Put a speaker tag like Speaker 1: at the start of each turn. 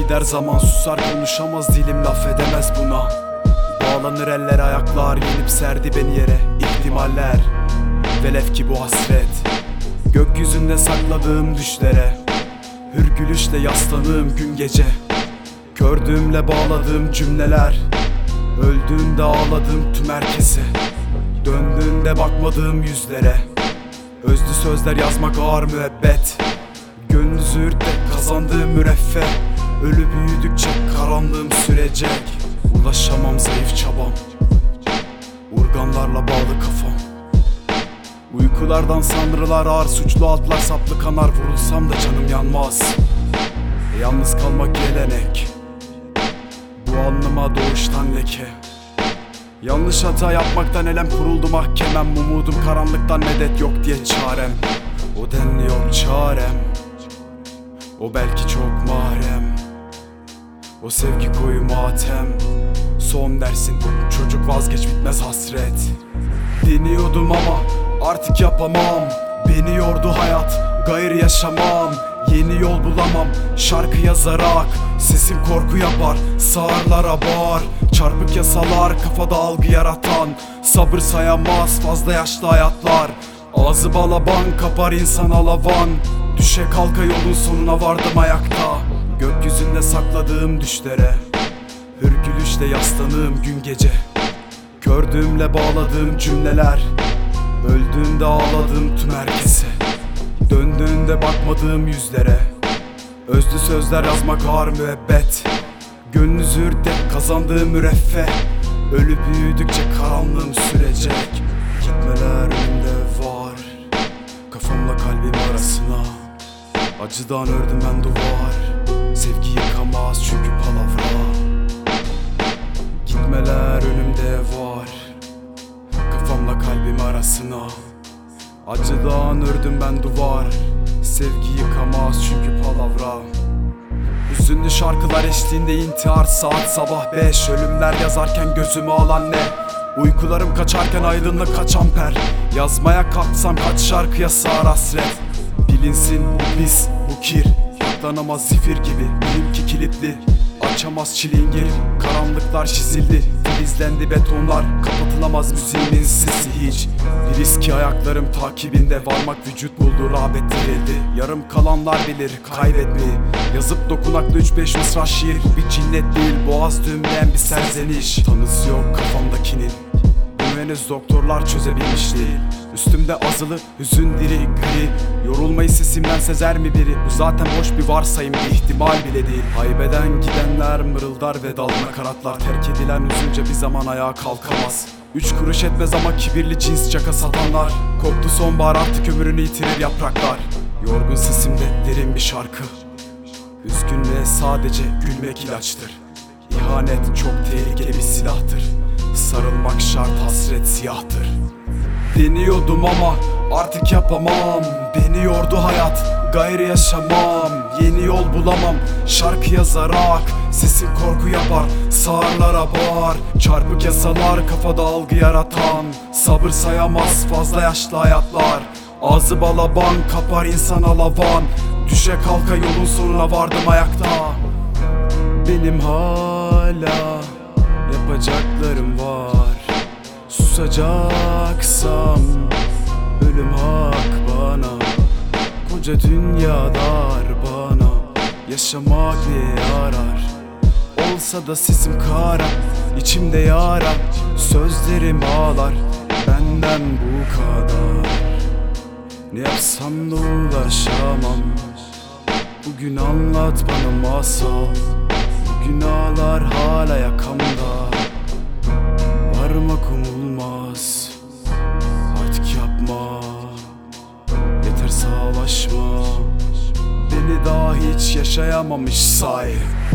Speaker 1: gider zaman, susar konuşamaz dilim, laf edemez buna. Bağlanır eller ayaklar, yenip serdi beni yere ihtimaller. Velev ki bu hasret, gökyüzünde sakladığım düşlere, hürgülüşle yaslanığım gün gece. Kördüğümle bağladığım cümleler, öldüğünde ağladığım tüm herkese, döndüğünde bakmadığım yüzlere. Özlü sözler yazmak ağır müebbet, gönlü züğürtte kazandığım müreffeh. Ölü büyüdükçe karanlığım sürecek, ulaşamam zayıf çabam, urganlarla bağlı kafam. Uykulardan sanrılar ağır, suçlu altlar saplı kanar. Vurulsam da canım yanmaz, yalnız kalmak gelenek, bu alnıma doğuştan leke. Yanlış hata yapmaktan elem kuruldu mahkemem. Umudum karanlıktan medet yok diye çarem. O denli yok çarem, o belki çok mahrem. O sevgi koyu matem, son dersin çocuk, vazgeç bitmez hasret. Deniyordum ama artık yapamam, beni yordu hayat, gayrı yaşamam. Yeni yol bulamam, şarkı yazarak sesim korku yapar, sağırlara bağır. Çarpık yasalar kafada algı yaratan, sabır sayamaz fazla yaşlı hayatlar. Ağzı balaban kapar insan alavan, düşe kalka yolun sonuna vardım ayakta. Gökyüzünde sakladığım düşlere, hürgülüşle yaslanığım gün gece. Kördüğümle bağladığım cümleler, öldüğünde ağladığım tüm herkese, döndüğünde bakmadığım yüzlere. Özlü sözler yazmak ağır müebbet, gönlü züğürtte kazandığım müreffeh. Ölü büyüdükçe karanlığım sürecek, gitmeler önümde var, kafamla kalbim arasına. Acıdan ördüm ben duvar, sevgi yıkamaz çünkü palavra. Gitmeler önümde var, kafamla kalbim arasına. Acıdan ördüm ben duvar, sevgi yıkamaz çünkü palavra. Hüzünlü şarkılar eşliğinde intihar, saat sabah 5. Ölümler yazarken gözümü alan ne? Uykularım kaçarken aydınlık kaç amper. Yazmaya kalksam kaç şarkıya sığar hasret. Bilinsin bu pis, bu kir, yaklanamaz zifir gibi. Benimki kilitli, açamaz çilingir. Karanlıklar çizildi, filizlendi betonlar. Kapatılamaz müziğimin sesi hiç. Bir riski ayaklarım takibinde, varmak vücut buldu, rağbet verildi. Yarım kalanlar bilir kaybetmeyi, yazıp dokunaklı 3-5 mısra şiir. Bir cinnet değil, boğaz düğümleyen bir serzeniş. Tanısı yok kafamdakinin, bunu henüz doktorlar çözebilmiş değil. Üstümde azılı, hüzün diri gri, yorulmayı sesimden sezer mi biri? Bu zaten boş bir varsayım, bir ihtimal bile değil. Haybeden gidenler mırıldar ve dalına karatlar. Terk edilen üzünce bir zaman ayağa kalkamaz. 3 kuruş etmez ama kibirli cins caka satanlar. Koktu sonbahar, artık ömrünü yitirir yapraklar. Yorgun sesimde derin bir şarkı, üzgünlüğe sadece gülmek ilaçtır. İhanet çok tehlikeli bir silahtır, sarılmak şart, hasret siyahtır. Deniyordum ama artık yapamam, beni yordu hayat, gayrı yaşamam. Yeni yol bulamam, şarkı yazarak sesim korku yapar, sağırlara bağır. Çarpık yasalar kafada algı yaratan, sabır sayamaz fazla yaşlı hayatlar. Ağzı balaban kapar insan alavan, düşe kalka yolun sonuna vardım ayakta. Benim hala yapacaklarım var, susacaksam ölüm hak bana. Koca dünya dar bana, yaşamak ne yarar? Olsa da sesim kara, içimde yara, sözlerim ağlar, benden bu kadar. Ne yapsam da ulaşamam, bugün anlat bana masal. Bugün ağlar hala yakamda, varmak umulmaz, artık yapma, yeter savaşma. Beni daha hiç yaşayamamış say.